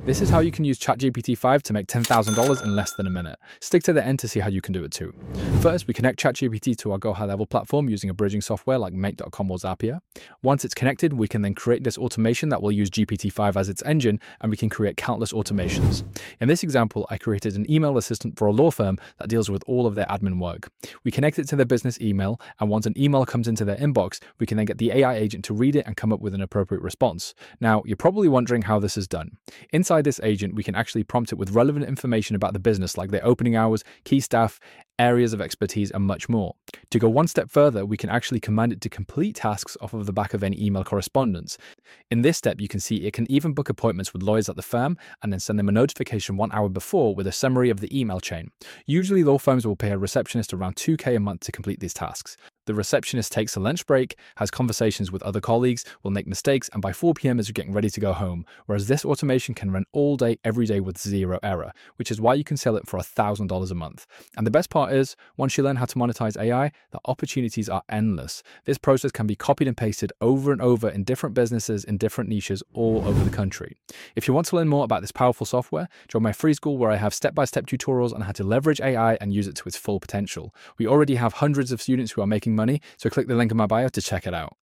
This is how you can use ChatGPT 5 to make $10,000 in less than a minute. Stick to the end to see how you can do it too. First, we connect ChatGPT to our Go High Level platform using a bridging software like Make.com or Zapier. Once it's connected, we can then create this automation that will use GPT-5 as its engine, and we can create countless automations. In this example, I created an email assistant for a law firm that deals with all of their admin work. We connect it to their business email, and once an email comes into their inbox, we can then get the AI agent to read it and come up with an appropriate response. Now, you're probably wondering how this is done. Inside this agent, we can actually prompt it with relevant information about the business, like their opening hours, key staff, areas of expertise, and much more. To go one step further, we can actually command it to complete tasks off of the back of any email correspondence. In this step, you can see it can even book appointments with lawyers at the firm and then send them a notification 1 hour before with a summary of the email chain. Usually, law firms will pay a receptionist around $2,000 a month to complete these tasks. The receptionist takes a lunch break, has conversations with other colleagues, will make mistakes, and by 4 p.m. is getting ready to go home, whereas this automation can run all day, every day with zero error, which is why you can sell it for $1,000 a month. And the best part is, once you learn how to monetize AI, the opportunities are endless. This process can be copied and pasted over and over in different businesses in different niches all over the country. If you want to learn more about this powerful software, join my free school where I have step-by-step tutorials on how to leverage AI and use it to its full potential. We already have hundreds of students who are making money, so click the link in my bio to check it out.